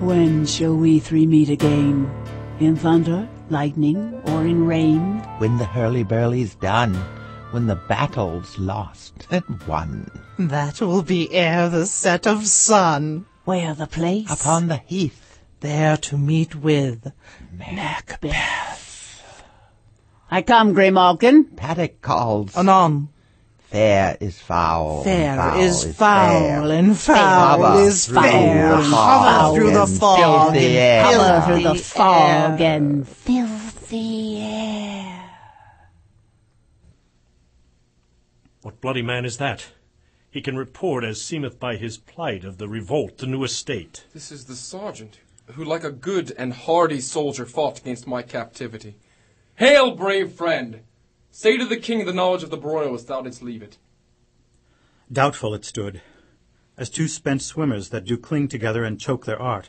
When shall we three meet again? In thunder, lightning, or in rain? When the hurly-burly's done, when the battle's lost and won. That will be ere the set of sun. Where the place? Upon the heath, there to meet with Macbeth. I come, Grey Malkin. Paddock calls. Anon. Fair is foul. Fair is foul, fair. and foul is fair. Hover through the fog, filthy air. Hover through the fog and filthy air. What bloody man is that? He can report as seemeth by his plight of the revolt, the new estate. This is the sergeant, who like a good and hardy soldier fought against my captivity. Hail, brave friend! Say to the king the knowledge of the broil as thou didst leave it. Doubtful it stood, as two spent swimmers that do cling together and choke their art.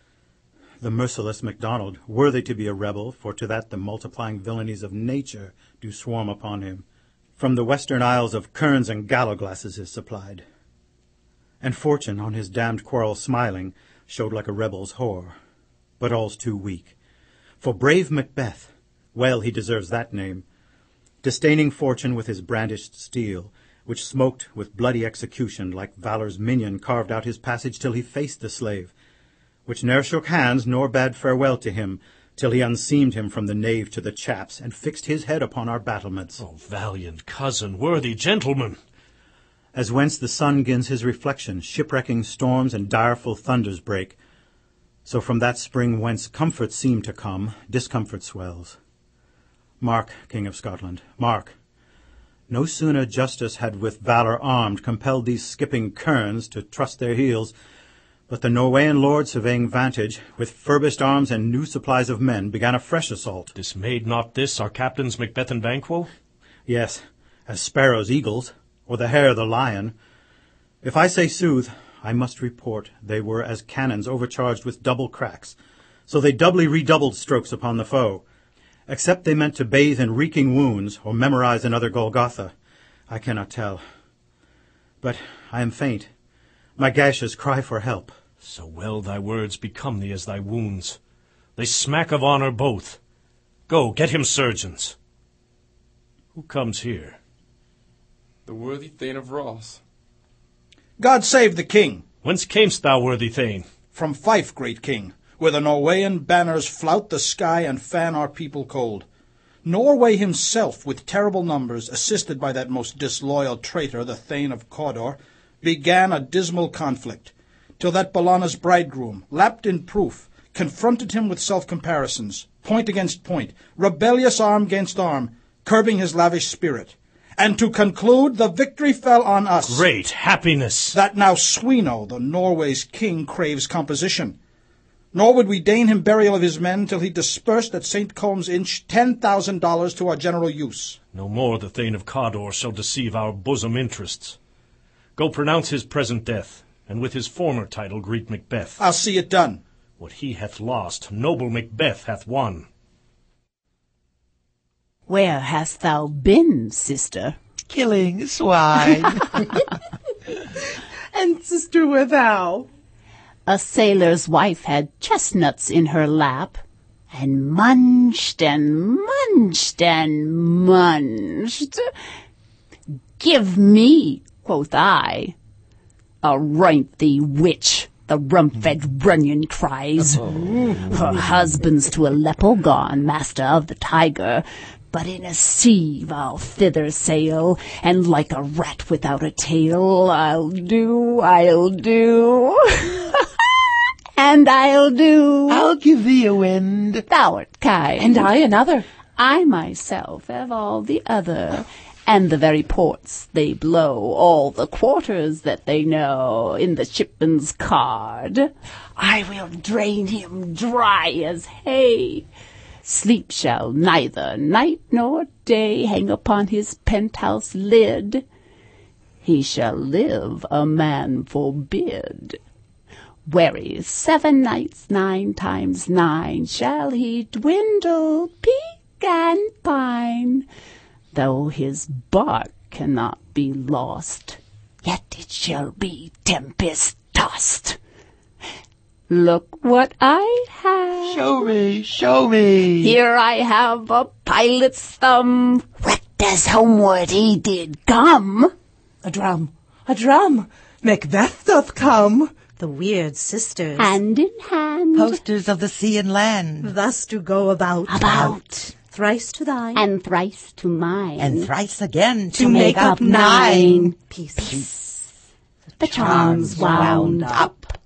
The merciless MacDonald, worthy to be a rebel, for to that the multiplying villainies of nature do swarm upon him. From the western isles of kerns and gallowglasses is supplied. And fortune, on his damned quarrel smiling, showed like a rebel's whore. But all's too weak. For brave Macbeth, well he deserves that name, disdaining fortune with his brandished steel, which smoked with bloody execution like valor's minion, carved out his passage till he faced the slave, which ne'er shook hands nor bade farewell to him, till he unseamed him from the nave to the chaps, and fixed his head upon our battlements. Oh, valiant cousin, worthy gentleman! As whence the sun gins his reflection, shipwrecking storms and direful thunders break, so from that spring whence comfort seemed to come, discomfort swells. Mark, King of Scotland, mark. No sooner justice had with valour armed compelled these skipping kerns to trust their heels, but the Norwegian lord, surveying vantage, with furbished arms and new supplies of men, began a fresh assault. Dismayed not this our captains Macbeth and Banquo? Yes, as sparrows eagles, or the hare the lion. If I say sooth, I must report they were as cannons overcharged with double cracks, so they doubly redoubled strokes upon the foe. Except they meant to bathe in reeking wounds, or memorize another Golgotha, I cannot tell. But I am faint. My gashes cry for help. So well thy words become thee as thy wounds. They smack of honour both. Go, get him surgeons. Who comes here? The worthy Thane of Ross. God save the king! Whence camest thou, worthy Thane? From Fife, great king, where the Norwegian banners flout the sky and fan our people cold. Norway himself, with terrible numbers, assisted by that most disloyal traitor, the Thane of Cawdor, began a dismal conflict, till that Bologna's bridegroom, lapped in proof, confronted him with self-comparisons, point against point, rebellious arm against arm, curbing his lavish spirit. And to conclude, the victory fell on us. Great happiness! That now Sweno, the Norway's king, craves composition. Nor would we deign him burial of his men till he dispersed at St. Colm's Inch $10,000 to our general use. No more the Thane of Cawdor shall deceive our bosom interests. Go pronounce his present death, and with his former title greet Macbeth. I'll see it done. What he hath lost, noble Macbeth hath won. Where hast thou been, sister? Killing swine. And sister, where thou? A sailor's wife had chestnuts in her lap, and munched and munched and munched. Give me, quoth I. Aroint thee, witch, the rump-fed Runyon cries. Her husband's to Aleppo gone, master of the Tiger, but in a sieve I'll thither sail, and like a rat without a tail, I'll do. And I'll do. I'll give thee a wind. Thou'rt kind. And I another. I myself have all the other, and the very ports they blow, all the quarters that they know, in the shipman's card. I will drain him dry as hay. Sleep shall neither night nor day hang upon his penthouse lid. He shall live, a man forbid. Wary 7 nights 9 times 9 shall he dwindle, peak and pine. Though his bark cannot be lost, yet it shall be tempest-tossed. Look what I have. Show me, show me. Here I have a pilot's thumb, wrecked as homeward he did come. A drum, Macbeth doth come. The weird sisters, Hand in hand, Posters of the sea and land. thus do go about. Thrice to thine, and thrice to mine, And thrice again to make up 9. Peace. The charms wound up.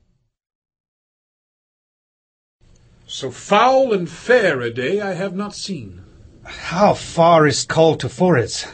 So foul and fair a day I have not seen. How far is Coll to Forids?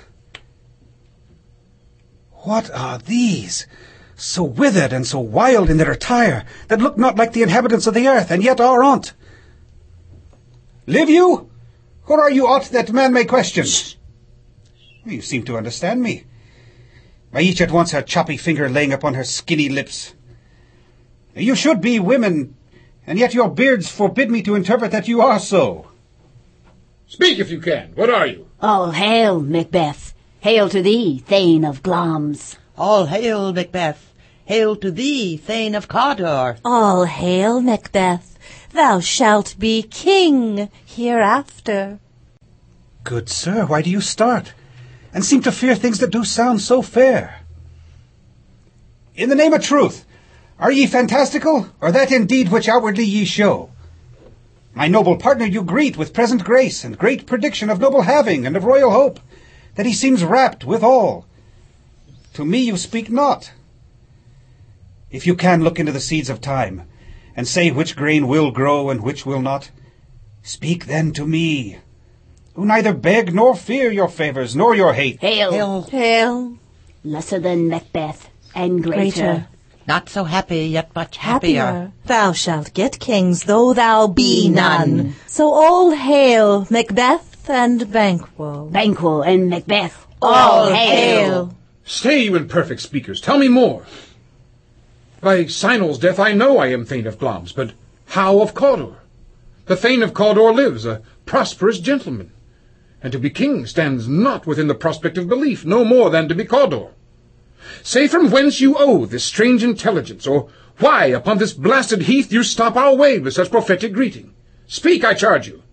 What are these? So withered and so wild in their attire, that look not like the inhabitants of the earth, and yet are on't. Live you? Or are you aught that man may question? You seem to understand me. By each at once her choppy finger laying upon her skinny lips. You should be women, and yet your beards forbid me to interpret that you are so. Speak if you can. What are you? All hail, Macbeth. Hail to thee, Thane of Glamis. All hail, Macbeth. Hail to thee, Thane of Cawdor. All hail, Macbeth. Thou shalt be king hereafter. Good sir, why do you start, and seem to fear things that do sound so fair? In the name of truth, are ye fantastical, or that indeed which outwardly ye show? My noble partner you greet with present grace, and great prediction of noble having, and of royal hope, that he seems rapt withal. To me you speak not. If you can look into the seeds of time, and say which grain will grow and which will not, speak then to me, who neither beg nor fear your favours nor your hate. Hail. Hail, Lesser than Macbeth, and greater. Not so happy, yet much happier. Thou shalt get kings, though thou be none. So all hail, Macbeth and Banquo. Banquo and Macbeth. All hail. Stay, you imperfect speakers. Tell me more. By Sinol's death I know I am Thane of Glamis, but how of Cawdor? The Thane of Cawdor lives, a prosperous gentleman, and to be king stands not within the prospect of belief, no more than to be Cawdor. Say from whence you owe this strange intelligence, or why upon this blasted heath you stop our way with such prophetic greeting. Speak, I charge you.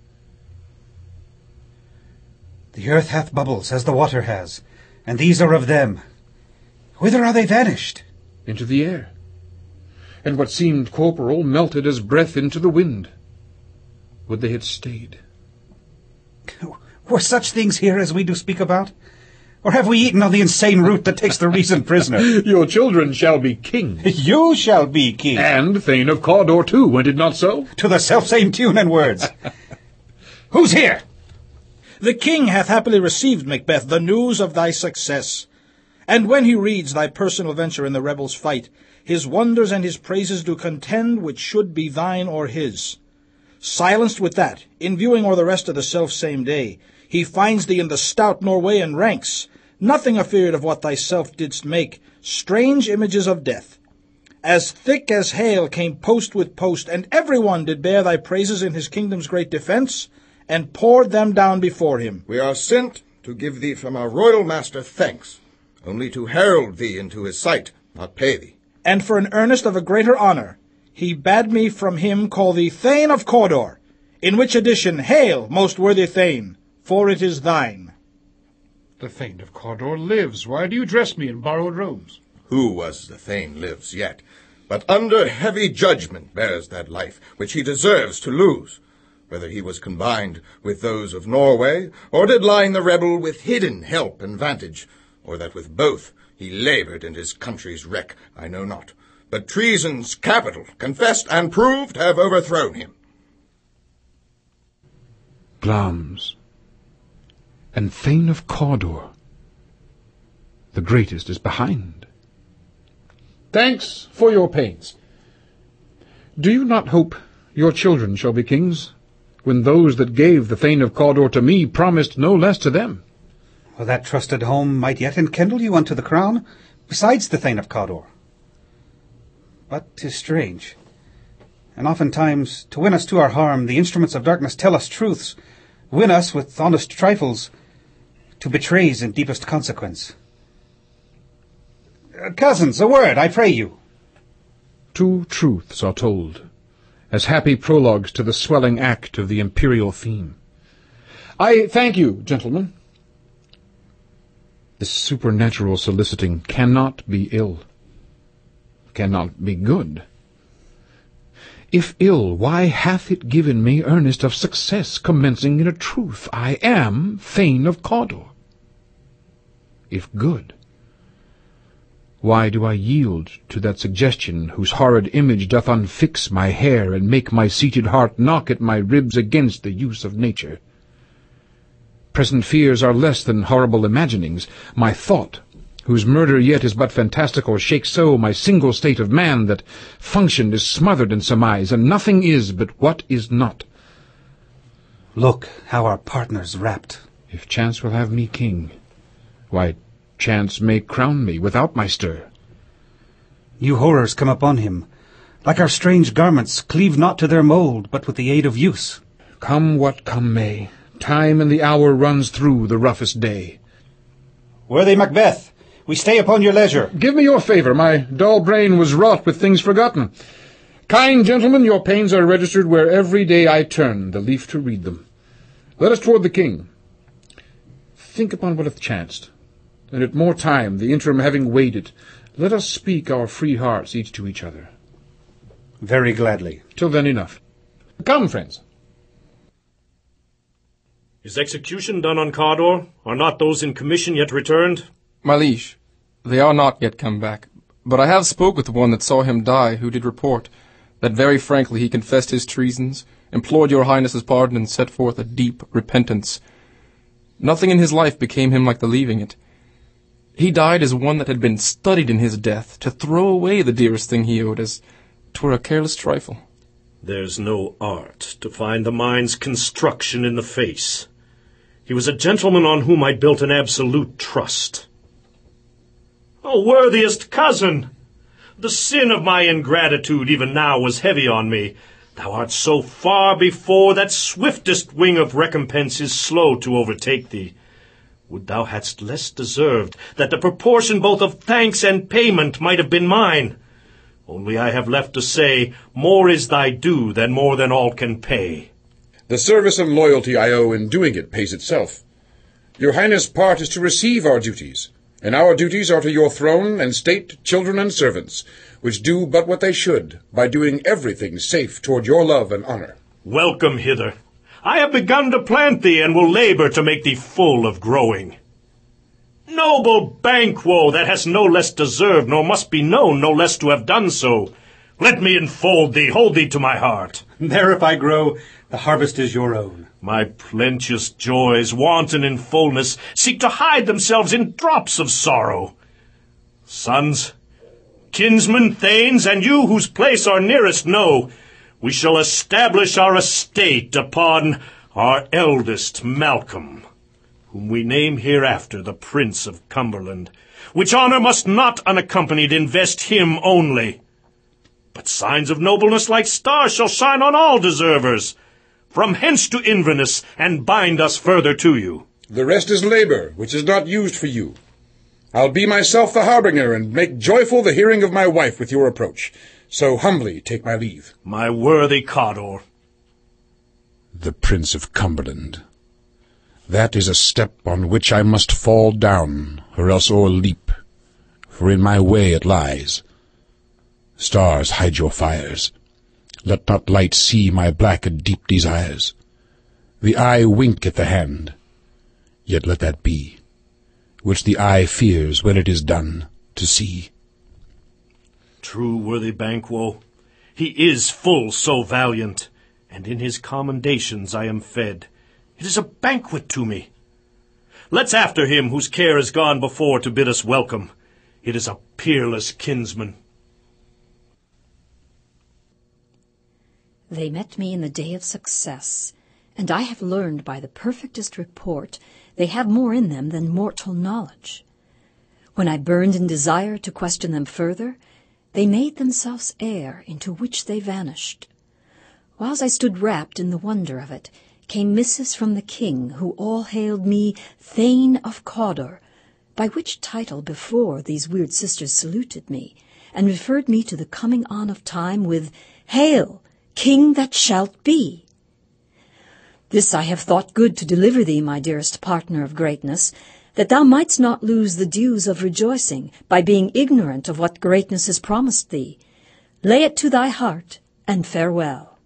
The earth hath bubbles, as the water has, and these are of them. Whither are they vanished? Into the air. And what seemed corporal melted as breath into the wind. Would they had stayed. Were such things here as we do speak about? Or have we eaten of the insane root that takes the reason prisoner? Your children shall be king. You shall be king. And Thane of Cawdor too, went it not so? To the selfsame tune and words. Who's here? The king hath happily received, Macbeth, the news of thy success. And when he reads thy personal venture in the rebels' fight, his wonders and his praises do contend which should be thine or his. Silenced with that, in viewing o'er the rest of the self-same day, he finds thee in the stout Norwegian ranks, nothing afeard of what thyself didst make, strange images of death. As thick as hail came post with post, and every one did bear thy praises in his kingdom's great defence, and poured them down before him. We are sent to give thee from our royal master thanks, only to herald thee into his sight, not pay thee. And for an earnest of a greater honour, he bade me from him call thee Thane of Cawdor, in which addition, hail, most worthy Thane, for it is thine. The Thane of Cawdor lives. Why do you dress me in borrowed robes? Who was the Thane lives yet, but under heavy judgment bears that life which he deserves to lose, whether he was combined with those of Norway, or did line the rebel with hidden help and vantage, or that with both he laboured in his country's wreck, I know not. But treason's capital, confessed and proved, have overthrown him. Glamis, and Thane of Cawdor. The greatest is behind. Thanks for your pains. Do you not hope your children shall be kings, when those that gave the Thane of Cawdor to me promised no less to them? Well, that trusted home might yet enkindle you unto the crown, besides the Thane of Cawdor. But 'tis strange, and oftentimes, to win us to our harm, the instruments of darkness tell us truths, win us with honest trifles, to betrays in deepest consequence. Cousins, a word, I pray you. two truths are told, as happy prologues to the swelling act of the imperial theme. I thank you, gentlemen. This supernatural soliciting cannot be ill, cannot be good. If ill, why hath it given me earnest of success, commencing in a truth, I am Thane of Cawdor? If good, why do I yield to that suggestion whose horrid image doth unfix my hair, and make my seated heart knock at my ribs against the use of nature? Present fears are less than horrible imaginings. My thought, whose murder yet is but fantastical, shakes so my single state of man that function is smothered in surmise, and nothing is but what is not. Look how our partner's rapt. If chance will have me king, why, chance may crown me without my stir. New horrors come upon him. Like our strange garments, cleave not to their mould, but with the aid of use. Come what come may, time and the hour runs through the roughest day. Worthy Macbeth, we stay upon your leisure. Give me your favour. My dull brain was wrought with things forgotten. Kind gentlemen, your pains are registered where every day I turn the leaf to read them. Let us toward the king. Think upon what hath chanced, and at more time, the interim having waited, let us speak our free hearts each to each other. Very gladly. Till then, enough. Come, friends. Is execution done on Cawdor? Are not those in commission yet returned? My liege, they are not yet come back, but I have spoke with one that saw him die, who did report that very frankly he confessed his treasons, implored your highness's pardon, and set forth a deep repentance. Nothing in his life became him like the leaving it. He died as one that had been studied in his death, to throw away the dearest thing he owed, as 'twere a careless trifle. There's no art to find the mind's construction in the face. He was a gentleman on whom I built an absolute trust. O worthiest cousin! The sin of my ingratitude even now was heavy on me. Thou art so far before that swiftest wing of recompense is slow to overtake thee. Would thou hadst less deserved, that the proportion both of thanks and payment might have been mine. Only I have left to say, more is thy due than more than all can pay. The service and loyalty I owe in doing it pays itself. Your highness' part is to receive our duties, and our duties are to your throne and state, children and servants, which do but what they should, by doing everything safe toward your love and honour. Welcome hither. I have begun to plant thee, and will labour to make thee full of growing. Noble Banquo, that hast no less deserved, nor must be known no less to have done so. Let me enfold thee, hold thee to my heart. There if I grow, the harvest is your own. My plenteous joys, wanton in fullness, seek to hide themselves in drops of sorrow. Sons, kinsmen, thanes, and you whose place are nearest know, we shall establish our estate upon our eldest Malcolm, whom we name hereafter the Prince of Cumberland, which honour must not unaccompanied invest him only. But signs of nobleness like stars shall shine on all deservers, from hence to Inverness, and bind us further to you. The rest is labour, which is not used for you. I'll be myself the harbinger, and make joyful the hearing of my wife with your approach. So humbly take my leave. My worthy Cawdor. The Prince of Cumberland. That is a step on which I must fall down, or else o'erleap, for in my way it lies. Stars, hide your fires. Let not light see my black and deep desires. The eye wink at the hand, yet let that be, which the eye fears when it is done to see. True, worthy Banquo, he is full so valiant, and in his commendations I am fed. It is a banquet to me. Let's after him whose care is gone before to bid us welcome. It is a peerless kinsman. They met me in the day of success, and I have learned by the perfectest report they have more in them than mortal knowledge. When I burned in desire to question them further, they made themselves air into which they vanished. Whiles I stood wrapped in the wonder of it, came missives from the king, who all hailed me Thane of Cawdor, by which title before these weird sisters saluted me, and referred me to the coming on of time with, "Hail, King that shalt be." This I have thought good to deliver thee, my dearest partner of greatness, that thou mightst not lose the dues of rejoicing by being ignorant of what greatness is promised thee. Lay it to thy heart, and farewell.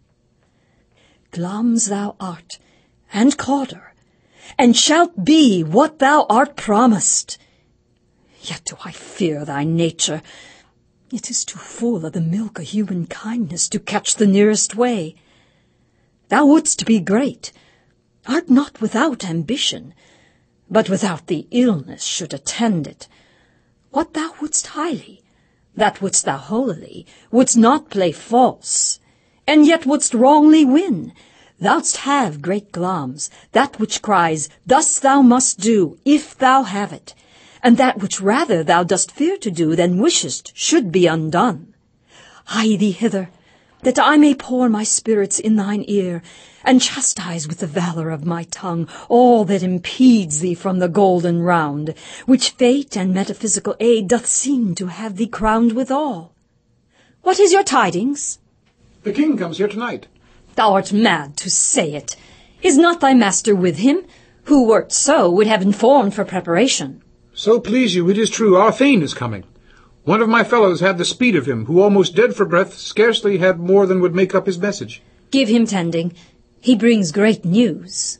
Glamis thou art, and Cawdor, and shalt be what thou art promised. Yet do I fear thy nature. It is too full of the milk of human kindness to catch the nearest way. Thou wouldst be great, art not without ambition, but without the illness should attend it. What thou wouldst highly, that wouldst thou holily, wouldst not play false, and yet wouldst wrongly win. Thou'dst have great Glamis, that which cries, "Thus thou must do, if thou have it," and that which rather thou dost fear to do than wishest should be undone. Hie thee hither, that I may pour my spirits in thine ear, and chastise with the valour of my tongue all that impedes thee from the golden round, which fate and metaphysical aid doth seem to have thee crowned withal. What is your tidings? The king comes here tonight. Thou art mad to say it. Is not thy master with him, who, wert so, would have informed for preparation? So please you, it is true, our Thane is coming. One of my fellows had the speed of him, who, almost dead for breath, scarcely had more than would make up his message. Give him tending. He brings great news.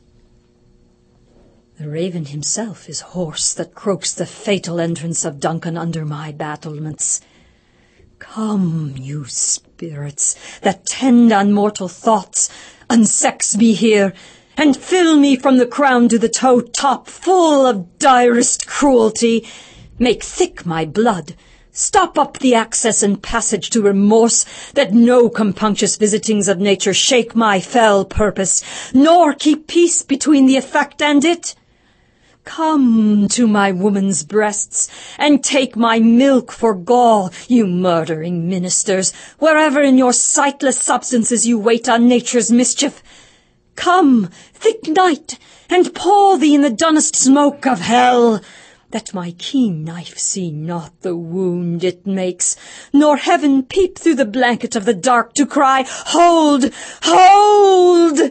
The raven himself is hoarse that croaks the fatal entrance of Duncan under my battlements. Come, you spirits that tend on mortal thoughts, unsex me here, and fill me from the crown to the toe top full of direst cruelty. Make thick my blood, stop up the access and passage to remorse, that no compunctious visitings of nature shake my fell purpose, nor keep peace between the effect and it. Come to my woman's breasts, and take my milk for gall, you murdering ministers, wherever in your sightless substances you wait on nature's mischief. Come, thick night, and pour thee in the dunnest smoke of hell, that my keen knife see not the wound it makes, nor heaven peep through the blanket of the dark to cry, "Hold! Hold!"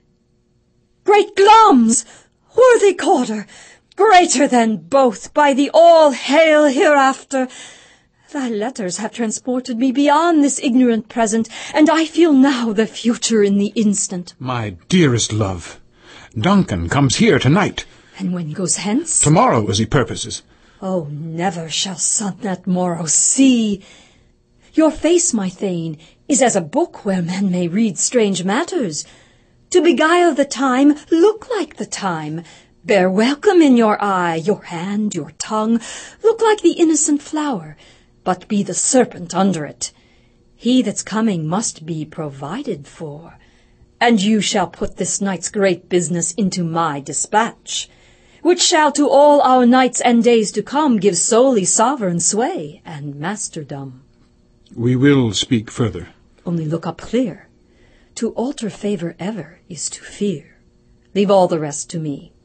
Great Glamis, worthy Cawdor, greater than both, by the all-hail hereafter, thy letters have transported me beyond this ignorant present, and I feel now the future in the instant. My dearest love, Duncan comes here tonight. And when goes hence? Tomorrow, as he purposes. Oh, never shall sun that morrow see. Your face, my Thane, is as a book where men may read strange matters. To beguile the time, look like the time. Bear welcome in your eye, your hand, your tongue. Look like the innocent flower, but be the serpent under it. He that's coming must be provided for, and you shall put this night's great business into my dispatch, which shall to all our nights and days to come give solely sovereign sway and masterdom. We will speak further. Only look up clear. To alter favour ever is to fear. Leave all the rest to me.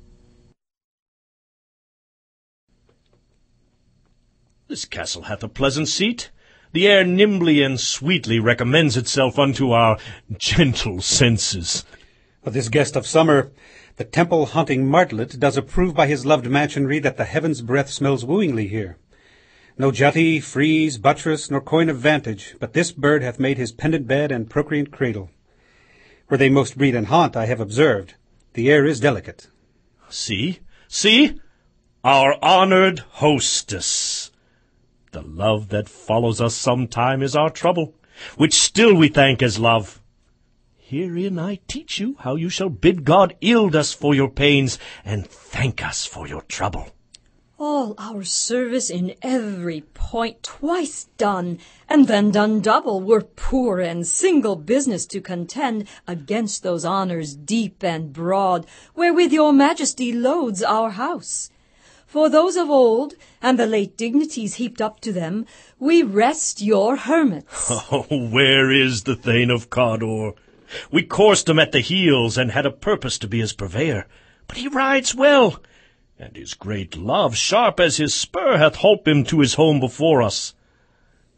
This castle hath a pleasant seat. The air nimbly and sweetly recommends itself unto our gentle senses. But this guest of summer, the temple-haunting martlet, does approve by his loved mansionry that the heaven's breath smells wooingly here. No jutty, frieze, buttress, nor coign of vantage, but this bird hath made his pendant bed and procreant cradle. Where they most breed and haunt, I have observed, the air is delicate. See, our honoured hostess. The love that follows us sometime is our trouble, which still we thank as love. Herein I teach you how you shall bid God yield us for your pains, and thank us for your trouble. All our service in every point twice done, and then done double, were poor and single business to contend against those honours deep and broad, wherewith your majesty loads our house. For those of old, and the late dignities heaped up to them, we rest your hermits. Oh, where is the Thane of Cawdor? We coursed him at the heels, and had a purpose to be his purveyor. But he rides well, and his great love, sharp as his spur, hath holp him to his home before us.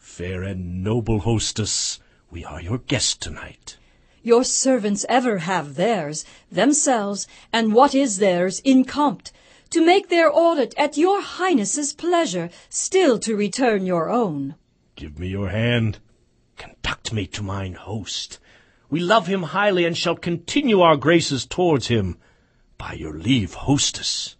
Fair and noble hostess, we are your guests tonight. Your servants ever have theirs, themselves, and what is theirs in compt, to make their audit at your highness's pleasure, still to return your own. Give me your hand. Conduct me to mine host. We love him highly, and shall continue our graces towards him. By your leave, hostess.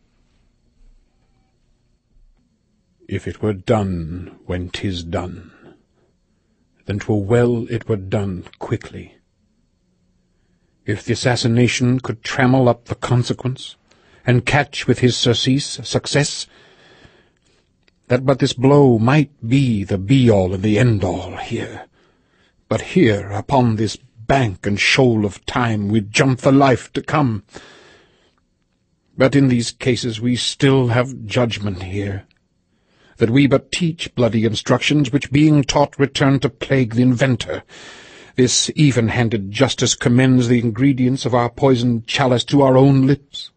If it were done when 'tis done, then 'twere well it were done quickly. If the assassination could trammel up the consequence, and catch with his surcease success, that but this blow might be the be-all and the end-all here. But here, upon this bank and shoal of time, we jump the life to come. But in these cases we still have judgment here, that we but teach bloody instructions, which being taught return to plague the inventor. This even-handed justice commends the ingredients of our poisoned chalice to our own lips.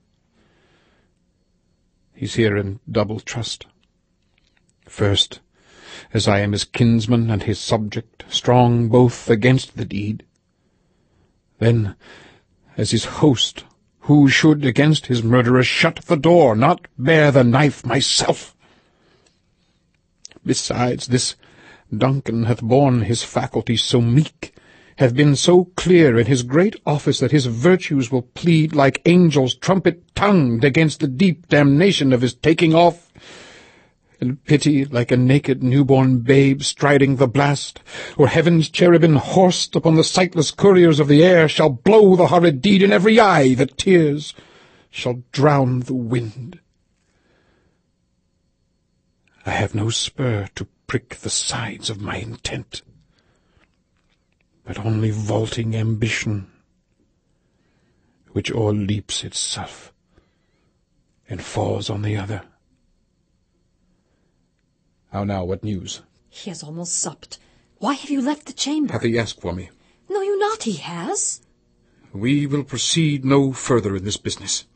He's here in double trust. First, as I am his kinsman and his subject, strong both against the deed. Then, as his host, who should against his murderer shut the door, not bear the knife myself. Besides, this Duncan hath borne his faculties so meek, hath been so clear in his great office, that his virtues will plead like angels trumpet-tongued against the deep damnation of his taking off, and pity like a naked newborn babe striding the blast, or heaven's cherubim horsed upon the sightless couriers of the air shall blow the horrid deed in every eye, that tears shall drown the wind. I have no spur to prick the sides of my intent, but only vaulting ambition, which o'erleaps itself and falls on the other. How now, what news? He has almost supped. Why have you left the chamber? Hath he asked for me? No, you not, he has. We will proceed no further in this business.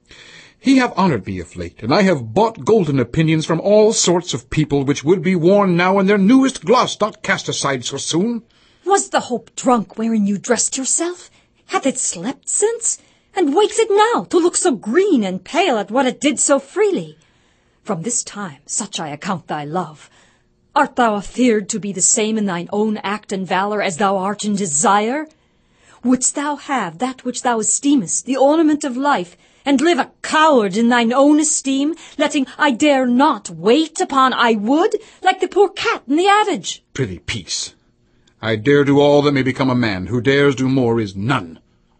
He have honoured me of late, and I have bought golden opinions from all sorts of people, which would be worn now in their newest gloss, not cast aside so soon. Was the hope drunk wherein you dressed yourself? Hath it slept since? And wakes it now to look so green and pale at what it did so freely? From this time, such I account thy love. Art thou afeard to be the same in thine own act and valour as thou art in desire? Wouldst thou have that which thou esteemest, the ornament of life, and live a coward in thine own esteem, letting I dare not wait upon I would, like the poor cat in the adage? Prithee, peace. I dare do all that may become a man. Who dares do more is none.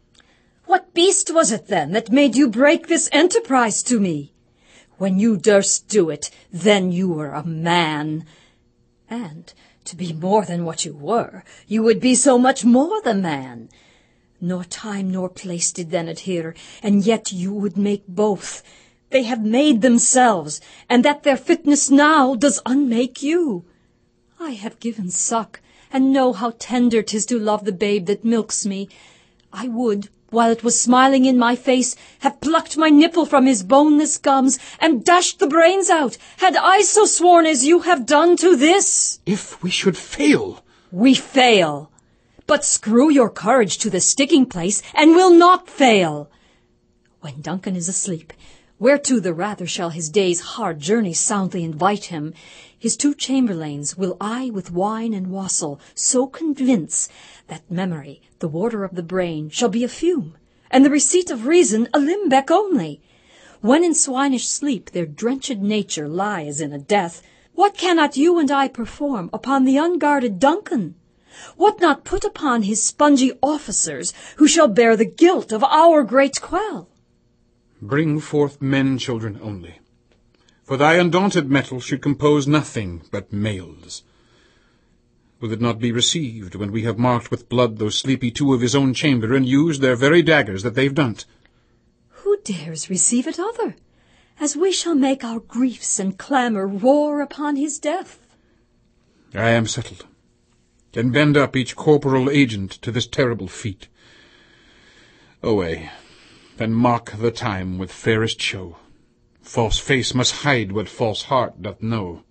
What beast was it, then, that made you break this enterprise to me? When you durst do it, then you were a man. And, to be more than what you were, you would be so much more the man. Nor time nor place did then adhere, and yet you would make both. They have made themselves, and that their fitness now does unmake you. I have given suck, and know how tender 'tis to love the babe that milks me. I would, while it was smiling in my face, have plucked my nipple from his boneless gums, and dashed the brains out, had I so sworn as you have done to this. If we should fail. We fail. But screw your courage to the sticking place, and will not fail. When Duncan is asleep, whereto the rather shall his day's hard journey soundly invite him, his 2 chamberlains will I with wine and wassail so convince that memory, the water of the brain, shall be a fume, and the receipt of reason a limbeck only. When in swinish sleep their drenched nature lies in a death, what cannot you and I perform upon the unguarded Duncan? What not put upon his spongy officers, who shall bear the guilt of our great quell? Bring forth men, children only. For thy undaunted metal should compose nothing but males. Will it not be received when we have marked with blood those sleepy 2 of his own chamber, and used their very daggers that they've done? Who dares receive it other, as we shall make our griefs and clamour roar upon his death? I am settled, and bend up each corporal agent to this terrible feat. Away, and mock the time with fairest show. False face must hide what false heart doth know.